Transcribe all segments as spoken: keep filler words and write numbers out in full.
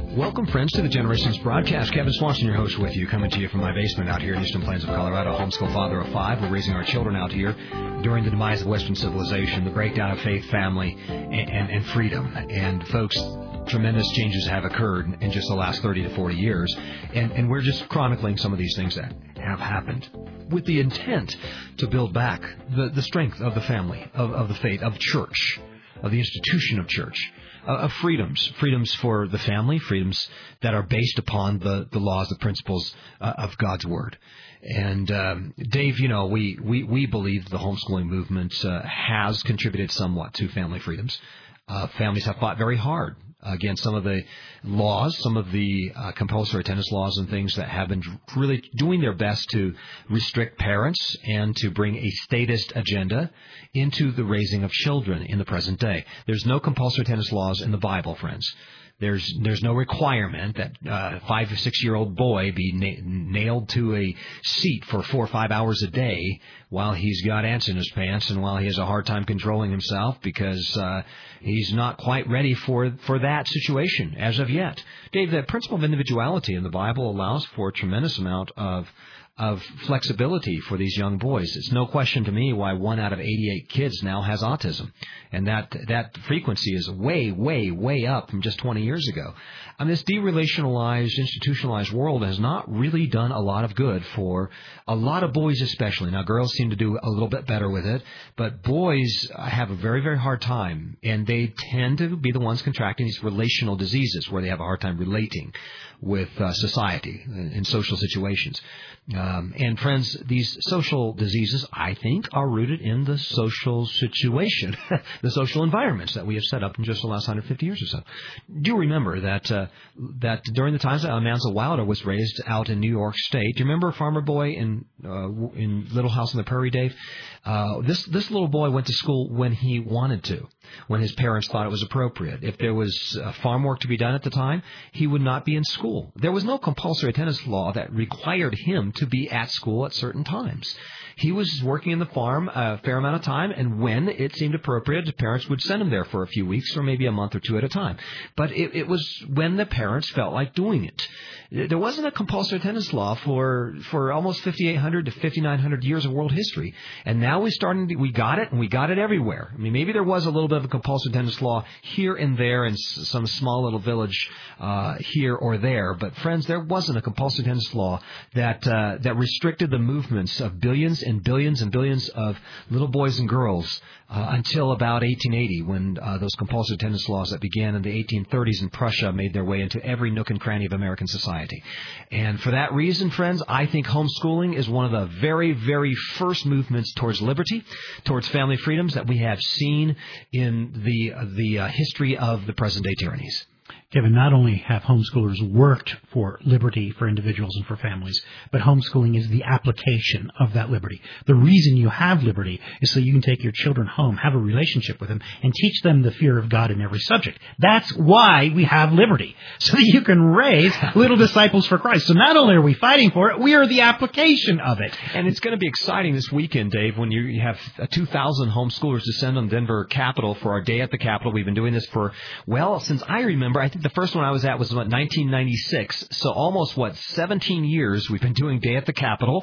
Welcome, friends, to the Generations broadcast. Kevin Swanson, your host, with you, coming to you from my basement out here in Eastern Plains of Colorado. Homeschool father of five. We're raising our children out here during the demise of Western civilization, the breakdown of faith, family, and, and, and freedom. And, folks, tremendous changes have occurred in just the last thirty to forty years. And, and we're just chronicling some of these things that have happened with the intent to build back the, the strength of the family, of, of the faith, of church, of the institution of church. Uh, of freedoms, freedoms for the family, freedoms that are based upon the, the laws, the principles uh, of God's Word. And, um, Dave, you know, we, we, we believe the homeschooling movement uh, has contributed somewhat to family freedoms. Uh, families have fought very hard against some of the laws, some of the uh, compulsory attendance laws and things that have been really doing their best to restrict parents and to bring a statist agenda into the raising of children in the present day. There's no compulsory attendance laws in the Bible, friends. There's there's no requirement that uh, a five or six-year-old boy be na- nailed to a seat for four or five hours a day while he's got ants in his pants and while he has a hard time controlling himself because uh, he's not quite ready for, for that situation as of yet. Dave, the principle of individuality in the Bible allows for a tremendous amount of of flexibility for these young boys. It's no question to me why one out of eighty-eight kids now has autism. And that that frequency is way, way, way up from just twenty years ago. I mean, this derelationalized, institutionalized world has not really done a lot of good for a lot of boys especially. Now, girls seem to do a little bit better with it, but boys have a very, very hard time, and they tend to be the ones contracting these relational diseases where they have a hard time relating with uh, society in social situations. Um, and, friends, these social diseases, I think, are rooted in the social situation, the social environments that we have set up in just the last one hundred fifty years or so. Do remember that uh, that during the times that Almanza Wilder was raised out in New York State, do you remember Farmer Boy in uh, in Little House on the Prairie, Dave? Uh, this this little boy went to school when he wanted to, when his parents thought it was appropriate. If there was uh, farm work to be done at the time, he would not be in school. There was no compulsory attendance law that required him to be at school at certain times. He was working in the farm a fair amount of time, and when it seemed appropriate, the parents would send him there for a few weeks or maybe a month or two at a time. But it, it was when the parents felt like doing it. There wasn't a compulsory attendance law for for almost fifty-eight hundred to fifty-nine hundred years of world history, and now we starting to, we got it, and we got it everywhere. I mean, maybe there was a little bit of a compulsory attendance law here and there in some small little village uh, here or there, but friends, there wasn't a compulsory attendance law that uh, that restricted the movements of billions and billions and billions of little boys and girls uh, until about eighteen eighty, when uh, those compulsory attendance laws that began in the eighteen thirties in Prussia made their way into every nook and cranny of American society. And for that reason, friends, I think homeschooling is one of the very, very first movements towards liberty, towards family freedoms that we have seen in the the uh, history of the present-day tyrannies. Kevin, not only have homeschoolers worked for liberty for individuals and for families, but homeschooling is the application of that liberty. The reason you have liberty is so you can take your children home, have a relationship with them, and teach them the fear of God in every subject. That's why we have liberty, so that you can raise little disciples for Christ. So not only are we fighting for it, we are the application of it. And it's going to be exciting this weekend, Dave, when you have two thousand homeschoolers descend on Denver Capitol for our Day at the Capitol. We've been doing this for, well, since I remember, I think the first one I was at was, what, nineteen ninety-six. So almost, what, seventeen years we've been doing Day at the Capitol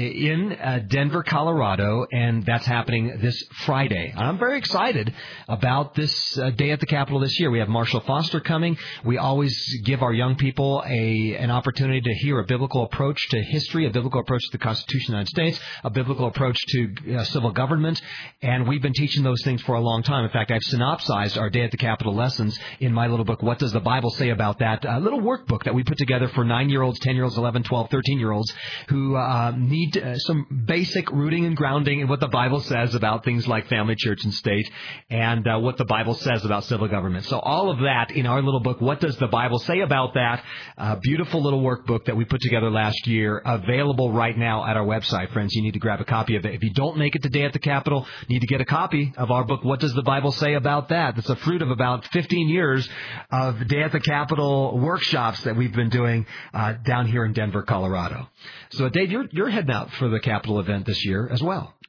in uh, Denver, Colorado, and that's happening this Friday. I'm very excited about this uh, Day at the Capitol this year. We have Marshall Foster coming. We always give our young people a an opportunity to hear a biblical approach to history, a biblical approach to the Constitution of the United States, a biblical approach to uh, civil government, and we've been teaching those things for a long time. In fact, I've synopsized our Day at the Capitol lessons in my little book, What Does the Bible Say About That? A little workbook that we put together for nine-year-olds, ten-year-olds, eleven, twelve, thirteen-year-olds who uh, need uh, some basic rooting and grounding in what the Bible says about things like family, church, and state, and uh, what the Bible says about civil government. So all of that in our little book, What Does the Bible Say About That? Uh, beautiful little workbook that we put together last year, available right now at our website. Friends, you need to grab a copy of it. If you don't make it today at the Capitol, you need to get a copy of our book, What Does the Bible Say About That? That's a fruit of about fifteen years of Day at the Capitol workshops that we've been doing uh, down here in Denver, Colorado. So, Dave, you're, you're heading out for the Capitol event this year as well.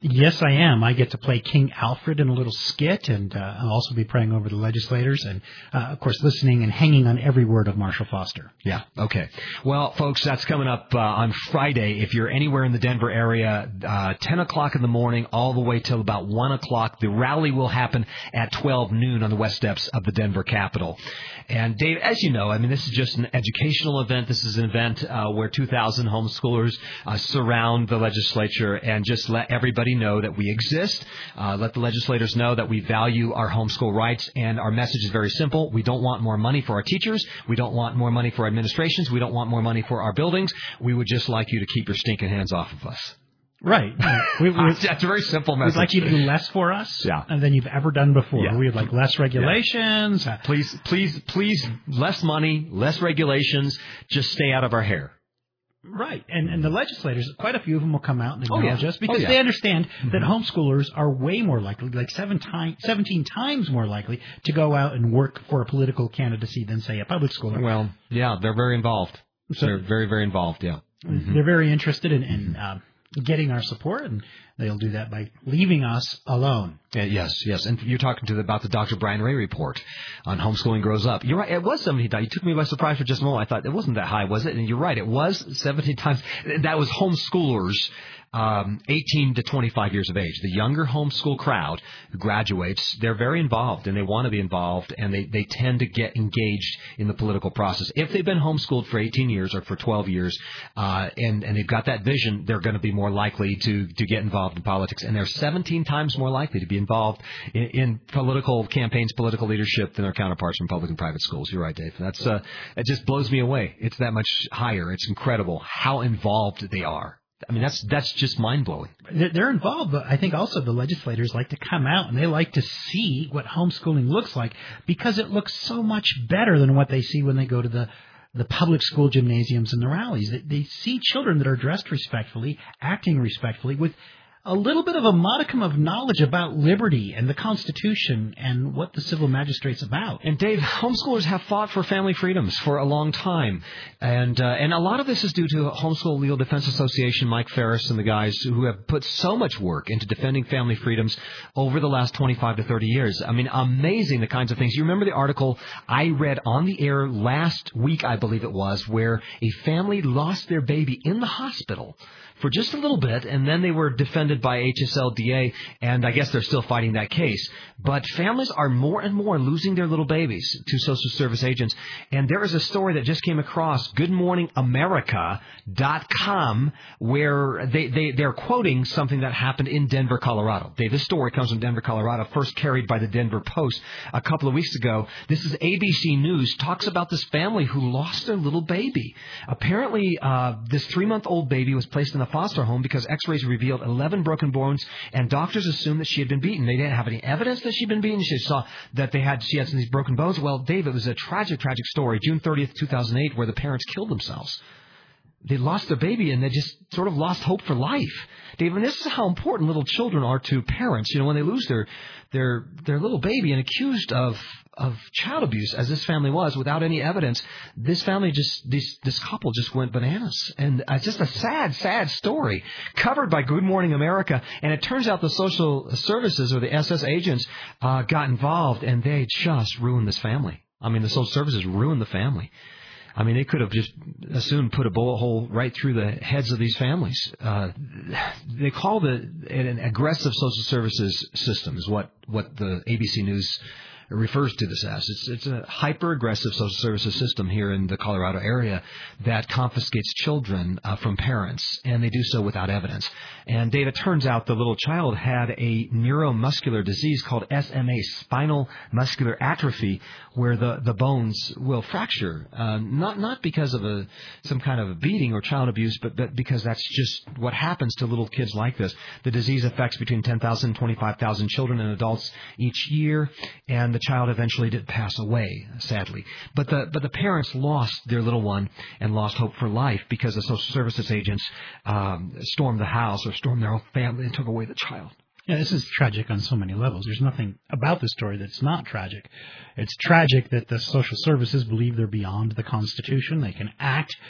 Yes, I am. I get to play King Alfred in a little skit, and uh, I'll also be praying over the legislators and, uh, of course, listening and hanging on every word of Marshall Foster. Yeah, okay. Well, folks, that's coming up uh, on Friday. If you're anywhere in the Denver area, uh, ten o'clock in the morning all the way till about one o'clock. The rally will happen at twelve noon on the west steps of the Denver Capitol. And, Dave, as you know, I mean, this is just an educational event. This is an event uh, where two thousand homeschoolers uh, surround the legislature and just let everybody know that we exist. Uh, let the legislators know that we value our homeschool rights, and our message is very simple. We don't want more money for our teachers. We don't want more money for our administrations. We don't want more money for our buildings. We would just like you to keep your stinking hands off of us. Right. We, we, That's a very simple message. We'd like you to do less for us yeah. than you've ever done before. Yeah. We would like less regulations. Yeah. Please, please, please, less money, less regulations. Just stay out of our hair. Right. And and the legislators, quite a few of them will come out and acknowledge oh, yeah. us because oh, yeah. they understand mm-hmm. that homeschoolers are way more likely, like seven time, seventeen times more likely, to go out and work for a political candidacy than, say, a public schooler. Well, yeah, they're very involved. So, they're very, very involved, yeah. Mm-hmm. They're very interested in, in uh, getting our support, and they'll do that by leaving us alone. Uh, yes, yes. And you're talking to the, about the Doctor Brian Ray report on Homeschooling Grows Up. You're right. It was seventeen times. You took me by surprise for just a moment. I thought it wasn't that high, was it? And you're right. It was seventeen times. That was homeschoolers um, eighteen to twenty-five years of age. The younger homeschool crowd who graduates, they're very involved, and they want to be involved, and they, they tend to get engaged in the political process. If they've been homeschooled for eighteen years or for twelve years, uh, and, and they've got that vision, they're going to be more likely to, to get involved in politics. And they're seventeen times more likely to be involved in, in political campaigns, political leadership than their counterparts from public and private schools. You're right, Dave. That's uh, it just blows me away. It's that much higher. It's incredible how involved they are. I mean, that's that's just mind-blowing. They're involved, but I think also the legislators like to come out and they like to see what homeschooling looks like because it looks so much better than what they see when they go to the the public school gymnasiums and the rallies. They, they see children that are dressed respectfully, acting respectfully, with a little bit of a modicum of knowledge about liberty and the Constitution and what the civil magistrate's about. And Dave, homeschoolers have fought for family freedoms for a long time, and uh, and a lot of this is due to Homeschool Legal Defense Association, Mike Ferris and the guys who have put so much work into defending family freedoms over the last twenty-five to thirty years. I mean, amazing the kinds of things. You remember the article I read on the air last week, I believe it was, where a family lost their baby in the hospital for just a little bit, and then they were defended by H S L D A, and I guess they're still fighting that case. But families are more and more losing their little babies to social service agents. And there is a story that just came across, good morning america dot com, where they, they, they're quoting something that happened in Denver, Colorado. Dave, this story comes from Denver, Colorado, first carried by the Denver Post a couple of weeks ago. This is A B C News, talks about this family who lost their little baby. Apparently, uh, this three-month-old baby was placed in a foster home because x-rays revealed eleven broken bones, and doctors assumed that she had been beaten. They didn't have any evidence that she'd been beaten. She saw that they had she had some of these broken bones. Well, Dave, it was a tragic, tragic story. June thirtieth, two thousand eight, where the parents killed themselves. They lost their baby, and they just sort of lost hope for life. Dave, and this is how important little children are to parents. You know, when they lose their their their little baby and accused of of child abuse, as this family was, without any evidence, this family just, this, this couple just went bananas. And it's just a sad, sad story covered by Good Morning America. And it turns out the social services or the S S agents uh, got involved, and they just ruined this family. I mean, the social services ruined the family. I mean, they could have just as soon put a bullet hole right through the heads of these families. Uh, they call it an aggressive social services system is what, what the A B C News refers to this as. It's, it's a hyper-aggressive social services system here in the Colorado area that confiscates children uh, from parents, and they do so without evidence. And Dave, it turns out the little child had a neuromuscular disease called S M A, spinal muscular atrophy, where the, the bones will fracture, uh, not not because of a some kind of a beating or child abuse, but, but because that's just what happens to little kids like this. The disease affects between ten thousand and twenty-five thousand children and adults each year, and the child eventually did pass away, sadly. But the but the parents lost their little one and lost hope for life because the social services agents um, stormed the house or stormed their whole family and took away the child. Yeah, this is tragic on so many levels. There's nothing about this story that's not tragic. It's tragic that the social services believe they're beyond the Constitution. They can act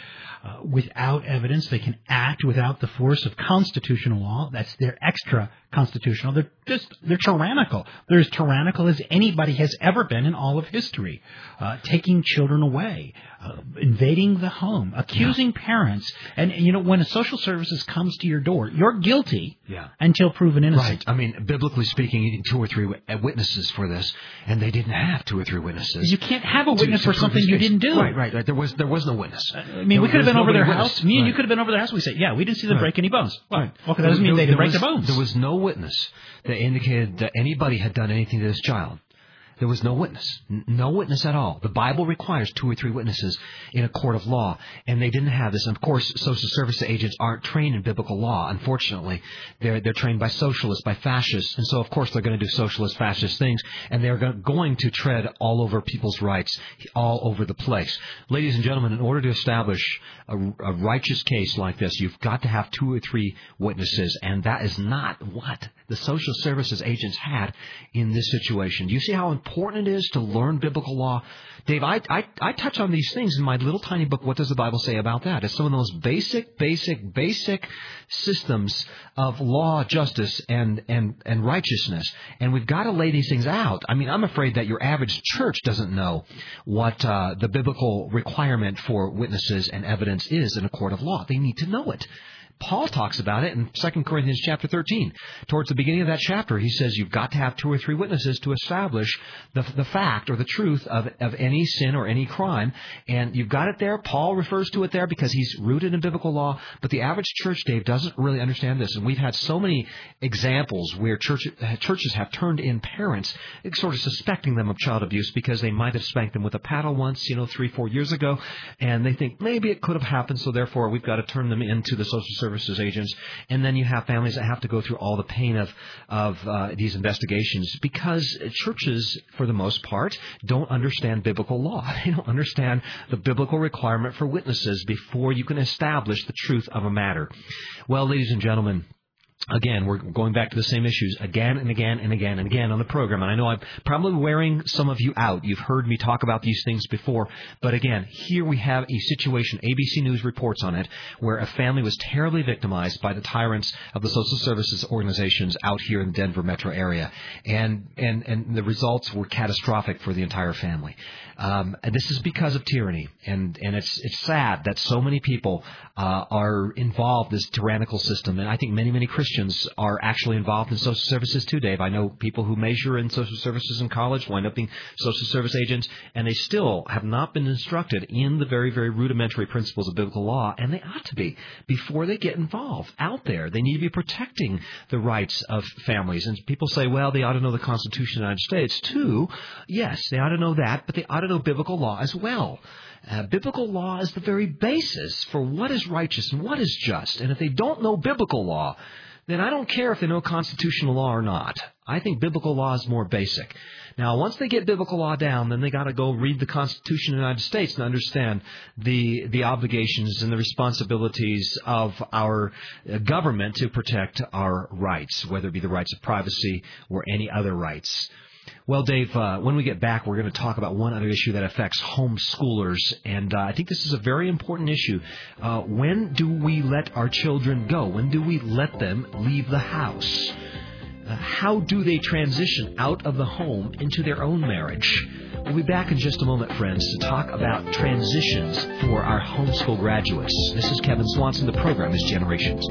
uh, without evidence. They can act without the force of constitutional law. That's their extra constitutional. They're just, they're tyrannical. They're as tyrannical as anybody has ever been in all of history. Uh, taking children away, uh, invading the home, accusing yeah. parents. And, you know, when a social services comes to your door, you're guilty yeah. until proven innocent. Right. I mean, biblically speaking, you need two or three witnesses for this, and they didn't have two or three witnesses. You can't have a witness to, to for something you didn't do. Right, right, right. There was there was no witness. Uh, I mean, there, we could have been over their witness. house. Me and right. you could have been over their house. We say, yeah, we didn't see them right. break any bones. Well, right. okay, that doesn't mean they didn't break was, their bones. There was no witness that indicated that anybody had done anything to this child. There was no witness. No witness at all. The Bible requires two or three witnesses in a court of law, and they didn't have this. And of course, social service agents aren't trained in biblical law, unfortunately. They're, they're trained by socialists, by fascists, and so of course they're going to do socialist, fascist things, and they're going to tread all over people's rights, all over the place. Ladies and gentlemen, in order to establish a, a righteous case like this, you've got to have two or three witnesses, and that is not what the social services agents had in this situation. Do you see how important it is to learn biblical law? Dave, I, I, I touch on these things in my little tiny book, What Does the Bible Say About That? It's some of the most basic, basic, basic systems of law, justice, and, and, and righteousness. And we've got to lay these things out. I mean, I'm afraid that your average church doesn't know what uh, the biblical requirement for witnesses and evidence is in a court of law. They need to know it. Paul talks about it in Second Corinthians chapter thirteen. Towards the beginning of that chapter, he says you've got to have two or three witnesses to establish the, the fact or the truth of, of any sin or any crime. And you've got it there. Paul refers to it there because he's rooted in biblical law. But the average church, Dave, doesn't really understand this. And we've had so many examples where church, churches have turned in parents, sort of suspecting them of child abuse because they might have spanked them with a paddle once, you know, three, four years ago. And they think maybe it could have happened, so therefore we've got to turn them into the social services agents. And then you have families that have to go through all the pain of of uh, these investigations because churches, for the most part, don't understand biblical law. They don't understand the biblical requirement for witnesses before you can establish the truth of a matter. Well, ladies and gentlemen, again, we're going back to the same issues again and again and again and again on the program. And I know I'm probably wearing some of you out. You've heard me talk about these things before. But again, here we have a situation, A B C News reports on it, where a family was terribly victimized by the tyrants of the social services organizations out here in the Denver metro area. And and, and the results were catastrophic for the entire family. Um, and this is because of tyranny. And, and it's it's sad that so many people uh, are involved in this tyrannical system. And I think many, many Christians are actually involved in social services too, Dave. I know people who major in social services in college wind up being social service agents, and they still have not been instructed in the very, very rudimentary principles of biblical law, and they ought to be before they get involved out there. They need to be protecting the rights of families. And people say, well, they ought to know the Constitution of the United States too. Yes, they ought to know that, but they ought to know biblical law as well. Uh, biblical law is the very basis for what is righteous and what is just. And if they don't know biblical law, then I don't care if they know constitutional law or not. I think biblical law is more basic. Now, once they get biblical law down, then they got to go read the Constitution of the United States and understand the the obligations and the responsibilities of our government to protect our rights, whether it be the rights of privacy or any other rights. Well, Dave, uh, when we get back, we're going to talk about one other issue that affects homeschoolers, and uh, I think this is a very important issue. Uh, when do we let our children go? When do we let them leave the house? Uh, how do they transition out of the home into their own marriage? We'll be back in just a moment, friends, to talk about transitions for our homeschool graduates. This is Kevin Swanson. The program is Generations.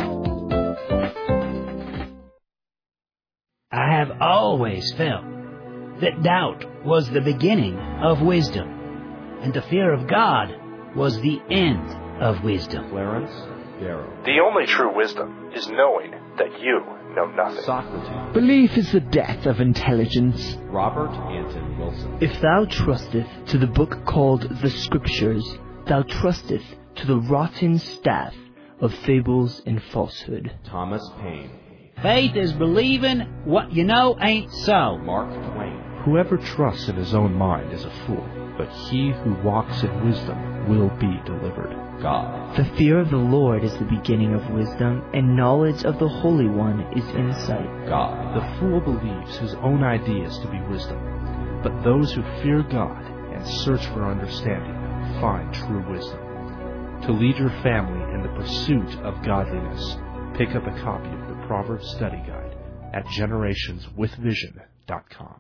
I have always felt that doubt was the beginning of wisdom, and the fear of God was the end of wisdom. Clarence Darrow. The only true wisdom is knowing that you know nothing. Socrates. Belief is the death of intelligence. Robert Anton Wilson. If thou trusteth to the book called the Scriptures, thou trusteth to the rotten staff of fables and falsehood. Thomas Paine. Faith is believing what you know ain't so. Mark Twain. Whoever trusts in his own mind is a fool, but he who walks in wisdom will be delivered. God. The fear of the Lord is the beginning of wisdom, and knowledge of the Holy One is insight. God. The fool believes his own ideas to be wisdom, but those who fear God and search for understanding find true wisdom. To lead your family in the pursuit of godliness, pick up a copy of the Proverbs Study Guide at generations with vision dot com.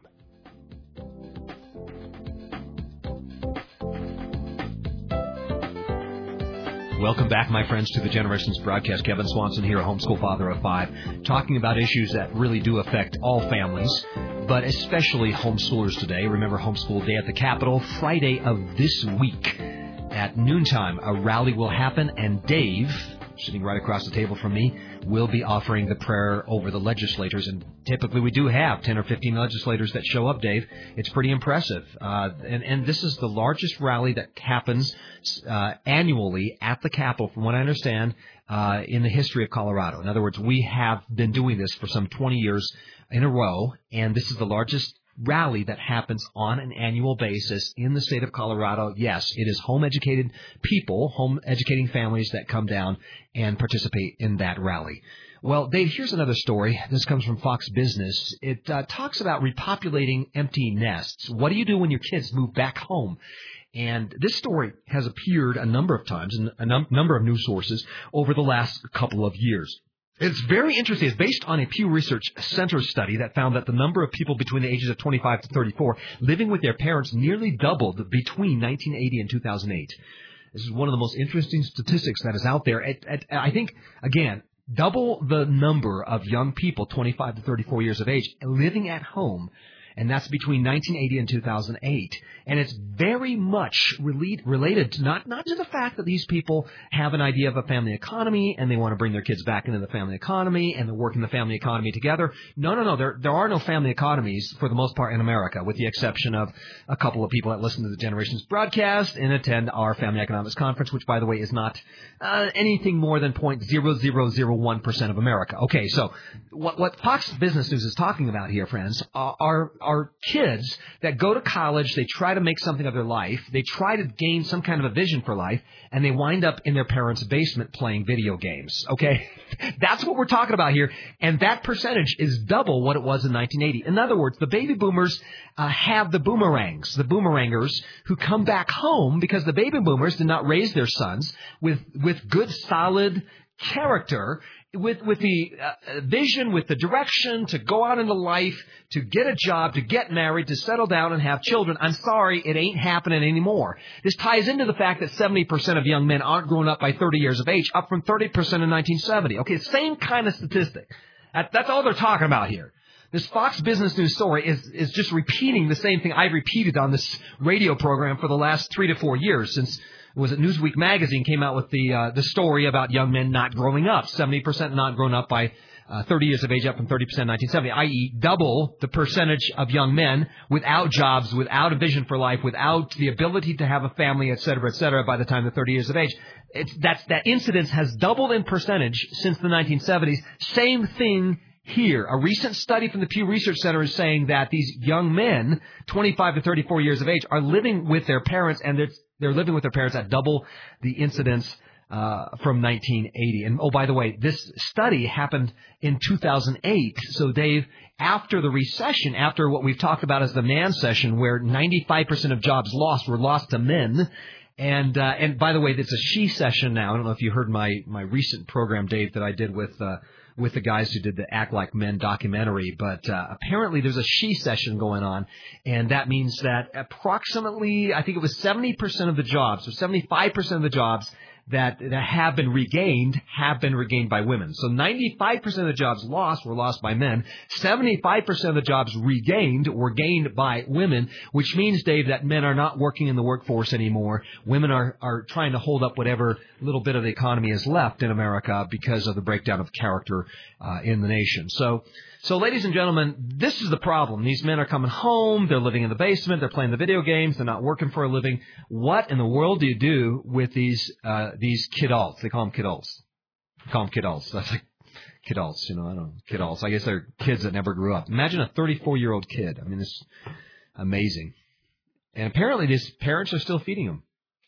Welcome back, my friends, to the Generations broadcast. Kevin Swanson here, a homeschool father of five, talking about issues that really do affect all families, but especially homeschoolers today. Remember Homeschool Day at the Capitol, Friday of this week at noontime. A rally will happen, and Dave, sitting right across the table from me, will be offering the prayer over the legislators. And typically we do have ten or fifteen legislators that show up, Dave. It's pretty impressive. Uh, and, and this is the largest rally that happens uh, annually at the Capitol, from what I understand, uh, in the history of Colorado. In other words, we have been doing this for some twenty years in a row, and this is the largest rally that happens on an annual basis in the state of Colorado. Yes, it is home-educated people, home-educating families that come down and participate in that rally. Well, Dave, here's another story. This comes from Fox Business. It uh, talks about repopulating empty nests. What do you do when your kids move back home? And this story has appeared a number of times in a num- number of news sources over the last couple of years. It's very interesting. It's based on a Pew Research Center study that found that the number of people between the ages of twenty-five to thirty-four living with their parents nearly doubled between nineteen eighty and two thousand eight. This is one of the most interesting statistics that is out there. It, it, I think, again, double the number of young people, twenty-five to thirty-four years of age, living at home, and that's between nineteen eighty and two thousand eight. And it's very much relate, related to not, not to the fact that these people have an idea of a family economy and they want to bring their kids back into the family economy and they're working the family economy together. No, no, no. There, there are no family economies for the most part in America, with the exception of a couple of people that listen to the Generations broadcast and attend our Family Economics Conference, which, by the way, is not uh, anything more than zero point zero zero zero one percent of America. Okay, so what, what Fox Business News is talking about here, friends, are, are, are kids that go to college, they try to make something of their life, they try to gain some kind of a vision for life, and they wind up in their parents' basement playing video games, okay? That's what we're talking about here, and that percentage is double what it was in nineteen eighty. In other words, the baby boomers uh, have the boomerangs, the boomerangers, who come back home because the baby boomers did not raise their sons with, with good, solid character, with with the uh, vision, with the direction to go out into life, to get a job, to get married, to settle down and have children. I'm sorry, it ain't happening anymore. This ties into the fact that seventy percent of young men aren't grown up by thirty years of age, up from thirty percent in nineteen seventy. Okay, same kind of statistic. That, that's all they're talking about here. This Fox Business News story is, is just repeating the same thing I've repeated on this radio program for the last three to four years since was it Newsweek magazine came out with the uh, the story about young men not growing up, seventy percent not grown up by uh, thirty years of age, up from thirty percent in nineteen seventy, that is double the percentage of young men without jobs, without a vision for life, without the ability to have a family, et cetera, et cetera, by the time they're thirty years of age. It's, that's, that incidence has doubled in percentage since the nineteen seventies. Same thing here. A recent study from the Pew Research Center is saying that these young men, twenty-five to thirty-four years of age, are living with their parents, and they're They're living with their parents at double the incidence uh, from nineteen eighty. And, oh, by the way, this study happened in two thousand eight. So, Dave, after the recession, after what we've talked about as the man session, where ninety-five percent of jobs lost were lost to men. And, uh, and by the way, it's a she session now. I don't know if you heard my, my recent program, Dave, that I did with uh, with the guys who did the Act Like Men documentary, but uh, apparently there's a she session going on, and that means that approximately, I think it was seventy percent of the jobs, or seventy-five percent of the jobs that, that have been regained have been regained by women. So ninety-five percent of the jobs lost were lost by men. seventy-five percent of the jobs regained were gained by women, which means, Dave, that men are not working in the workforce anymore. Women are, are trying to hold up whatever little bit of the economy is left in America because of the breakdown of character uh, in the nation. So, so, ladies and gentlemen, this is the problem. These men are coming home. They're living in the basement. They're playing the video games. They're not working for a living. What in the world do you do with these uh, these kidults? They call them kidults. They call them kidults. That's like kidults, you know. I don't know. Kidults. I guess they're kids that never grew up. Imagine a thirty-four-year-old kid. I mean, it's amazing. And apparently, these parents are still feeding them.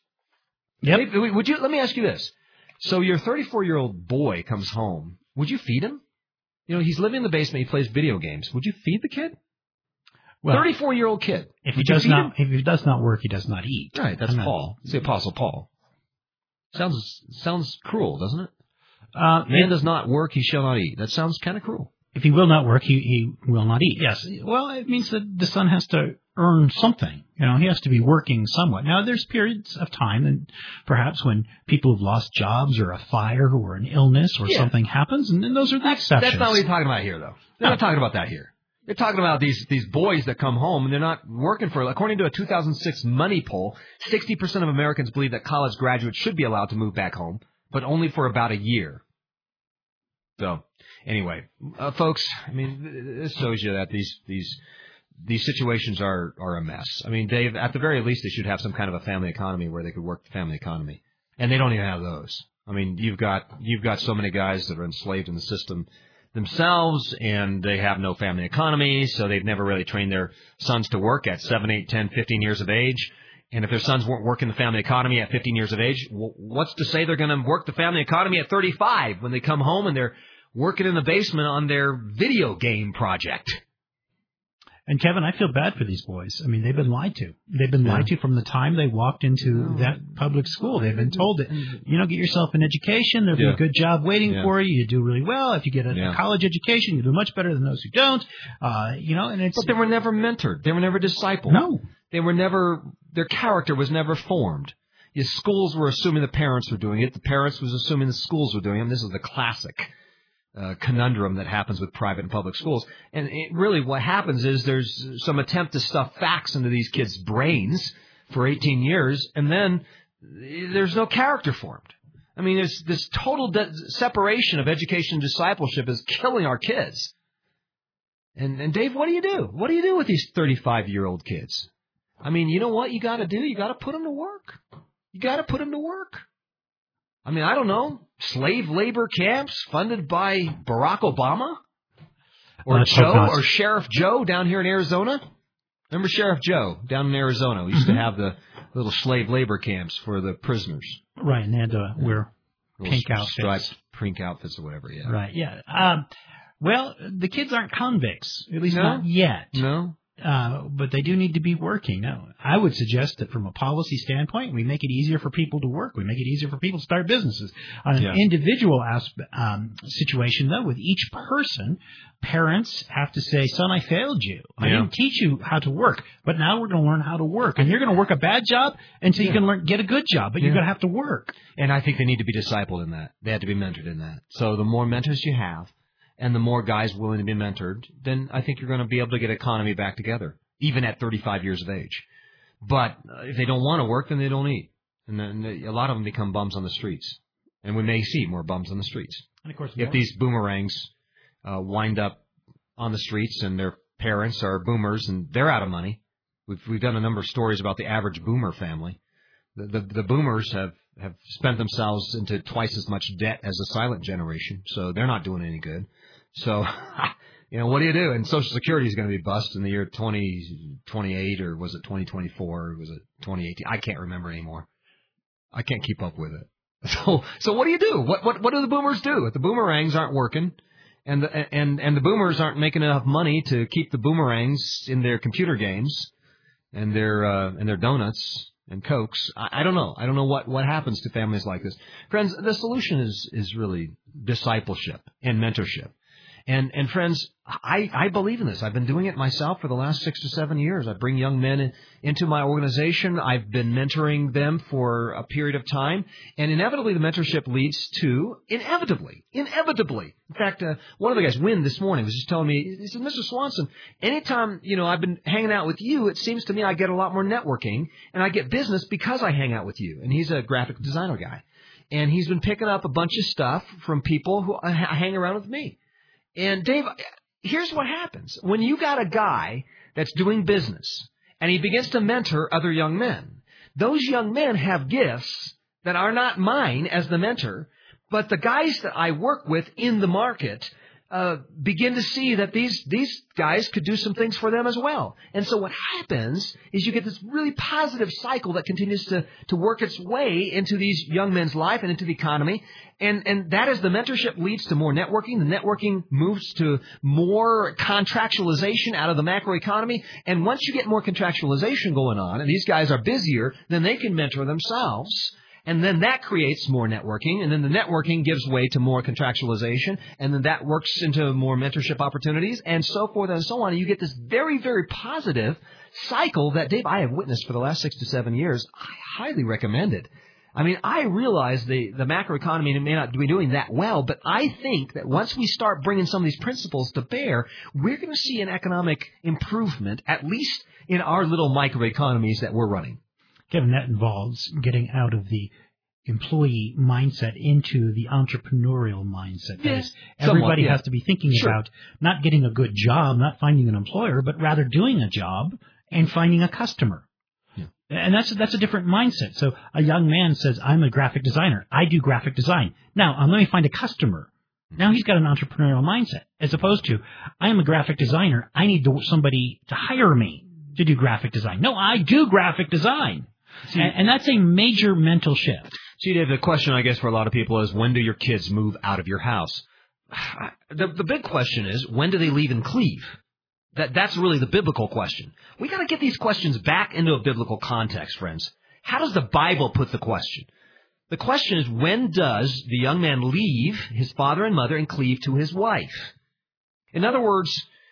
Yep. Hey, would you? Let me ask you this. So your thirty-four-year-old boy comes home. Would you feed him? You know, he's living in the basement. He plays video games. Would you feed the kid? Well, thirty-four-year-old kid. If he does not, him? if he does not work, he does not eat. Right. That's Paul. It's the Apostle Paul. Sounds sounds cruel, doesn't it? Uh, Man does not work, he shall not eat. That sounds kind of cruel. If he will not work, he, he will not eat. Yes. Well, it means that the son has to earn something. You know, he has to be working somewhat. Now, there's periods of time, and perhaps when people have lost jobs or a fire or an illness or yeah. something happens, and, and those are the that's, exceptions. That's not what he's talking about here, though. They're No. not talking about that here. They're talking about these these boys that come home and they're not working for, according to a two thousand six Money poll, sixty percent of Americans believe that college graduates should be allowed to move back home, but only for about a year. So, anyway, uh, folks, I mean, this shows you that these these these situations are, are a mess. I mean, Dave, at the very least, they should have some kind of a family economy where they could work the family economy, and they don't even have those. I mean, you've got you've got so many guys that are enslaved in the system themselves, and they have no family economy, so they've never really trained their sons to work at seven, eight, ten, fifteen years of age. And if their sons weren't working the family economy at fifteen years of age, what's to say they're going to work the family economy at thirty-five when they come home and they're working in the basement on their video game project? And, Kevin, I feel bad for these boys. I mean, they've been lied to. They've been yeah. lied to from the time they walked into no. that public school. They've been told that, you know, get yourself an education. There'll yeah. be a good job waiting yeah. for you. You do really well. If you get a, yeah. a college education, you do much better than those who don't. Uh, you know, and it's. But they were never mentored. They were never discipled. No. They were never, their character was never formed. The schools were assuming the parents were doing it. The parents was assuming the schools were doing it. And this is the classic Uh, conundrum that happens with private and public schools. And it, really what happens is there's some attempt to stuff facts into these kids' brains for eighteen years, and then there's no character formed. I mean, there's this total de- separation of education and discipleship is killing our kids. And, and Dave, what do you do? What do you do with these thirty-five-year-old kids? I mean, you know what you got to do? You got to put them to work. You got to put them to work. I mean, I don't know, slave labor camps funded by Barack Obama or uh, Joe or Sheriff Joe down here in Arizona. Remember Sheriff Joe down in Arizona? We used mm-hmm. to have the little slave labor camps for the prisoners. Right, and they had to wear pink outfits. Striped pink outfits or whatever, yeah. Right, yeah. Um, well, the kids aren't convicts, at least no? not yet. No. Uh, but they do need to be working. Now, I would suggest that from a policy standpoint, we make it easier for people to work. We make it easier for people to start businesses. On an yeah. individual asp- um, situation, though, with each person, parents have to say, son, I failed you. I yeah. didn't teach you how to work, but now we're going to learn how to work. And you're going to work a bad job until yeah. you can learn, get a good job, but yeah. you're going to have to work. And I think they need to be discipled in that. They have to be mentored in that. So the more mentors you have, and the more guys willing to be mentored, then I think you're going to be able to get economy back together, even at thirty-five years of age. But if they don't want to work, then they don't eat. And then they, a lot of them become bums on the streets. And we may see more bums on the streets. And of course, if these boomerangs uh, wind up on the streets and their parents are boomers and they're out of money. We've, we've done a number of stories about the average boomer family. The, the, the boomers have, have spent themselves into twice as much debt as the silent generation, so they're not doing any good. So, you know, what do you do? And Social Security is going to be bust in the year twenty twenty-eight, or was it twenty twenty-four, or was it twenty eighteen? I can't remember anymore. I can't keep up with it. So, so what do you do? What, what, what do the boomers do? If the boomerangs aren't working, and the, and, and the boomers aren't making enough money to keep the boomerangs in their computer games and their, uh, and their donuts and Cokes, I, I don't know. I don't know what, what happens to families like this. Friends, the solution is, is really discipleship and mentorship. And, and friends, I, I believe in this. I've been doing it myself for the last six to seven years. I bring young men in, into my organization. I've been mentoring them for a period of time. And inevitably, the mentorship leads to, inevitably, inevitably. In fact, uh, one of the guys, Wynn, this morning was just telling me, he said, Mister Swanson, anytime, you know, I've been hanging out with you, it seems to me I get a lot more networking and I get business because I hang out with you. And he's a graphic designer guy. And he's been picking up a bunch of stuff from people who hang around with me. And Dave, here's what happens. When you got a guy that's doing business and he begins to mentor other young men, those young men have gifts that are not mine as the mentor, but the guys that I work with in the market uh, begin to see that these these guys could do some things for them as well. And so what happens is you get this really positive cycle that continues to, to work its way into these young men's life and into the economy. And and that is the mentorship leads to more networking. The networking moves to more contractualization out of the macroeconomy. And once you get more contractualization going on, and these guys are busier, then they can mentor themselves. And then that creates more networking, and then the networking gives way to more contractualization, and then that works into more mentorship opportunities, and so forth and so on. And you get this very, very positive cycle that, Dave, I have witnessed for the last six to seven years. I highly recommend it. I mean, I realize the, the macroeconomy may not be doing that well, but I think that once we start bringing some of these principles to bear, we're going to see an economic improvement, at least in our little microeconomies that we're running. Kevin, that involves getting out of the employee mindset into the entrepreneurial mindset. That is, everybody somewhat, yeah. has to be thinking Sure. about not getting a good job, not finding an employer, but rather doing a job and finding a customer. Yeah. And that's that's a different mindset. So a young man says, I'm a graphic designer. I do graphic design. Now, um, let me find a customer. Now he's got an entrepreneurial mindset, as opposed to, I am a graphic designer. I need to, somebody to hire me to do graphic design. No, I do graphic design. See, and, and that's a major mental shift. See, Dave, the question, I guess, for a lot of people is, when do your kids move out of your house? The, the big question is, when do they leave and cleave? That, that's really the biblical question. We got to get these questions back into a biblical context, friends. How does the Bible put the question? The question is, when does the young man leave his father and mother and cleave to his wife? In other words,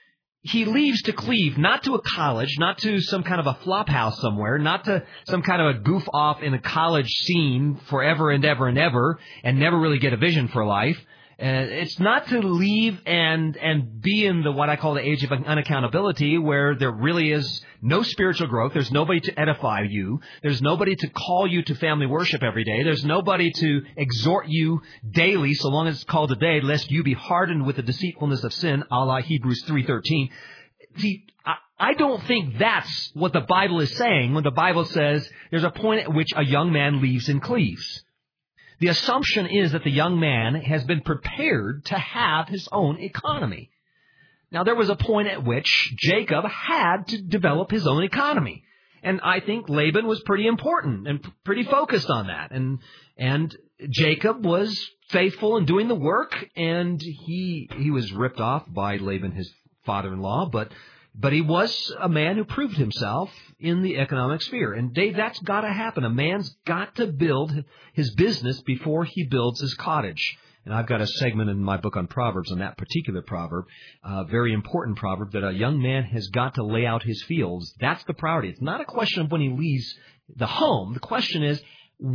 he leaves to cleave, not to a college, not to some kind of a flop house somewhere, not to some kind of a goof off in a college scene forever and ever and ever and never really get a vision for life. Uh, it's not to leave and and be in the what I call the age of unaccountability, where there really is no spiritual growth. There's nobody to edify you. There's nobody to call you to family worship every day. There's nobody to exhort you daily, so long as it's called a day, lest you be hardened with the deceitfulness of sin, a la Hebrews three thirteen. See, I, I don't think that's what the Bible is saying when the Bible says there's a point at which a young man leaves and cleaves. The assumption is that the young man has been prepared to have his own economy. Now, there was a point at which Jacob had to develop his own economy. And I think Laban was pretty important and pretty focused on that. And and Jacob was faithful in doing the work, and he he was ripped off by Laban, his father-in-law, but but he was a man who proved himself in the economic sphere. And Dave, that's got to happen. A man's got to build his business before he builds his cottage. And I've got a segment in my book on Proverbs on that particular proverb, a very important proverb, that a young man has got to lay out his fields. That's the priority. It's not a question of when he leaves the home. The question is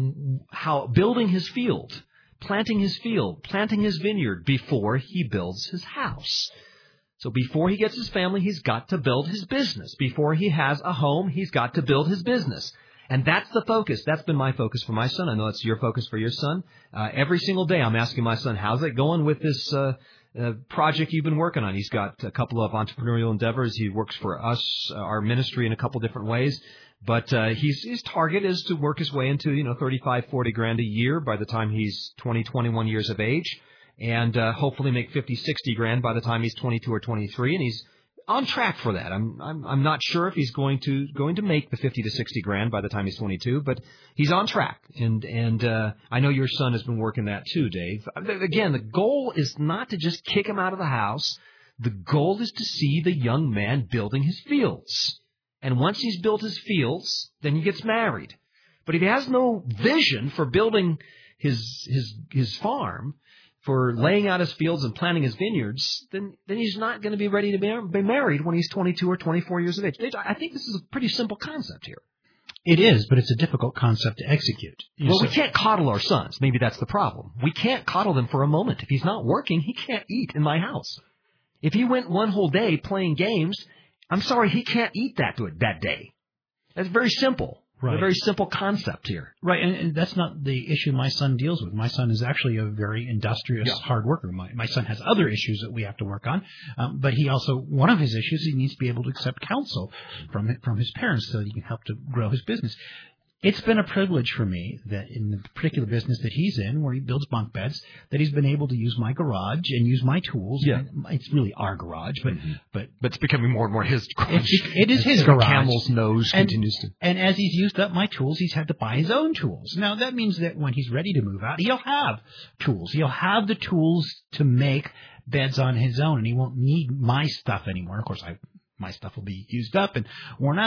how building his field, planting his field, planting his vineyard before he builds his house. So before he gets his family, he's got to build his business. Before he has a home, he's got to build his business. And that's the focus. That's been my focus for my son. I know it's your focus for your son. Uh, every single day I'm asking my son, how's it going with this uh, uh, project you've been working on? He's got a couple of entrepreneurial endeavors. He works for us, uh, our ministry, in a couple different ways. But uh, he's, his target is to work his way into, you know, thirty-five, forty grand a year by the time he's twenty, twenty-one years of age. And uh, hopefully make fifty, sixty grand by the time he's twenty-two or twenty-three, and he's on track for that. I'm I'm I'm not sure if he's going to going to make the fifty to sixty grand by the time he's twenty-two, but he's on track. And and uh, I know your son has been working that too, Dave. Again, the goal is not to just kick him out of the house. The goal is to see the young man building his fields. And once he's built his fields, then he gets married. But if he has no vision for building his his his farm, for laying out his fields and planting his vineyards, then then he's not going to be ready to be married when he's twenty-two or twenty-four years of age. I think this is a pretty simple concept here. It is, but it's a difficult concept to execute. You Well, say, we can't coddle our sons. Maybe that's the problem. We can't coddle them for a moment. If he's not working, he can't eat in my house. If he went one whole day playing games, I'm sorry, he can't eat that that day. That's very simple. Right. A very simple concept here. Right, and, and that's not the issue my son deals with. My son is actually a very industrious, Yeah. hard worker. My, my son has other issues that we have to work on, um, but he also, one of his issues, he needs to be able to accept counsel from from his parents so that he can help to grow his business. It's been a privilege for me that in the particular business that he's in, where he builds bunk beds, that he's been able to use my garage and use my tools. Yeah. And it's really our garage, but Mm-hmm. but But it's becoming more and more his garage. It, it is his The garage. camel's nose And- continues to... And as he's used up my tools, he's had to buy his own tools. Now, that means that when he's ready to move out, he'll have tools. He'll have the tools to make beds on his own, and he won't need my stuff anymore. Of course, I, my stuff will be used up and worn out, but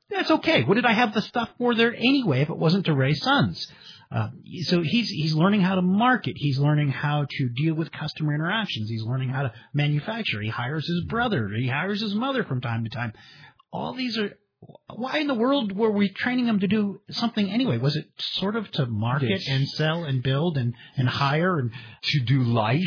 That's okay. What did I have the stuff for there anyway if it wasn't to raise sons? Uh, so he's he's learning how to market. He's learning how to deal with customer interactions. He's learning how to manufacture. He hires his brother. He hires his mother from time to time. All these are... Why in the world were we training him to do something anyway? Was it sort of to market Yes. and sell and build and, and hire and To do life,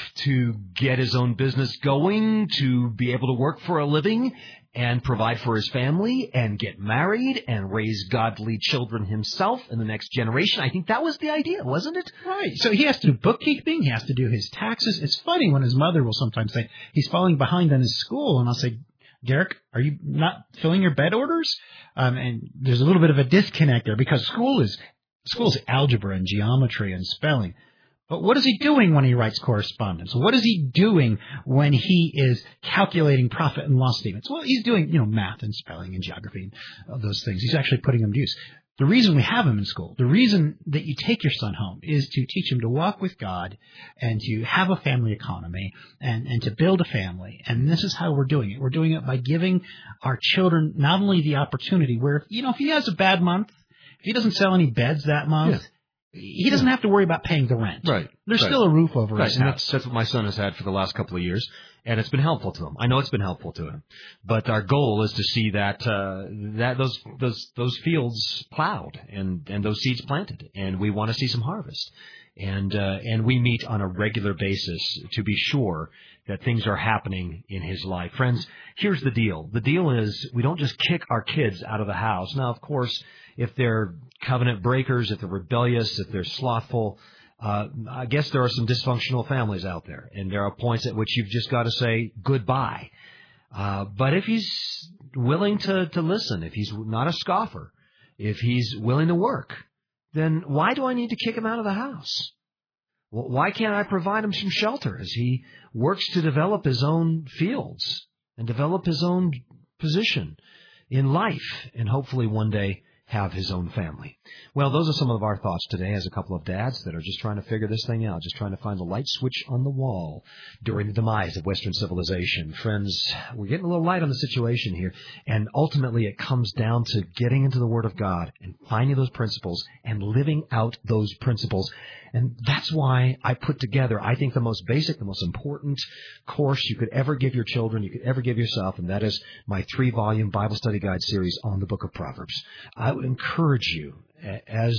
to get his own business going, to be able to work for a living and provide for his family and get married and raise godly children himself in the next generation? I think that was the idea, wasn't it? Right. So he has to do bookkeeping. He has to do his taxes. It's funny when his mother will sometimes say he's falling behind on his school, and I'll say, Derek, are you not filling your bed orders? Um, and there's a little bit of a disconnect there because school is school's algebra and geometry and spelling. But what is he doing when he writes correspondence? What is he doing when he is calculating profit and loss statements? Well, he's doing, you know, math and spelling and geography and those things. He's actually putting them to use. The reason we have him in school, the reason that you take your son home is to teach him to walk with God and to have a family economy and, and to build a family. And this is how we're doing it. We're doing it by giving our children not only the opportunity where, you know, if he has a bad month, if he doesn't sell any beds that month, yeah. he doesn't yeah. have to worry about paying the rent. Right. There's right. still a roof over right. his and house. That's, that's what my son has had for the last couple of years. And it's been helpful to him. I know it's been helpful to him. But our goal is to see that uh, that those those those fields plowed and, and those seeds planted. And we want to see some harvest. And uh, and we meet on a regular basis to be sure that things are happening in his life. Friends, here's the deal. The deal is we don't just kick our kids out of the house. Now, of course, if they're covenant breakers, if they're rebellious, if they're slothful, Uh, I guess there are some dysfunctional families out there, and there are points at which you've just got to say goodbye. Uh, but if he's willing to, to listen, if he's not a scoffer, if he's willing to work, then why do I need to kick him out of the house? Well, why can't I provide him some shelter as he works to develop his own fields and develop his own position in life and hopefully one day have his own family? Well, those are some of our thoughts today as a couple of dads that are just trying to figure this thing out, just trying to find the light switch on the wall during the demise of Western civilization. Friends, we're getting a little light on the situation here, and ultimately it comes down to getting into the Word of God and finding those principles and living out those principles. And that's why I put together, I think, the most basic, the most important course you could ever give your children, you could ever give yourself, and that is my three-volume Bible study guide series on the book of Proverbs. I would encourage you, as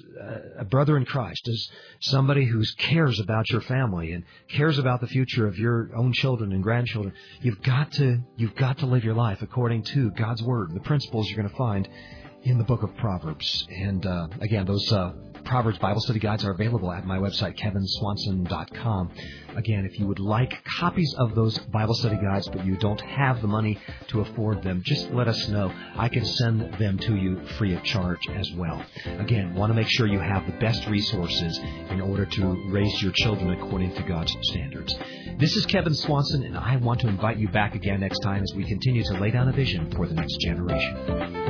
a brother in Christ, as somebody who cares about your family and cares about the future of your own children and grandchildren, you've got to you've got to live your life according to God's Word, the principles you're going to find in the book of Proverbs. And uh, again, those uh, Proverbs Bible study guides are available at my website, kevin swanson dot com. Again, if you would like copies of those Bible study guides, but you don't have the money to afford them, just let us know. I can send them to you free of charge as well. Again, want to make sure you have the best resources in order to raise your children according to God's standards. This is Kevin Swanson, and I want to invite you back again next time as we continue to lay down a vision for the next generation.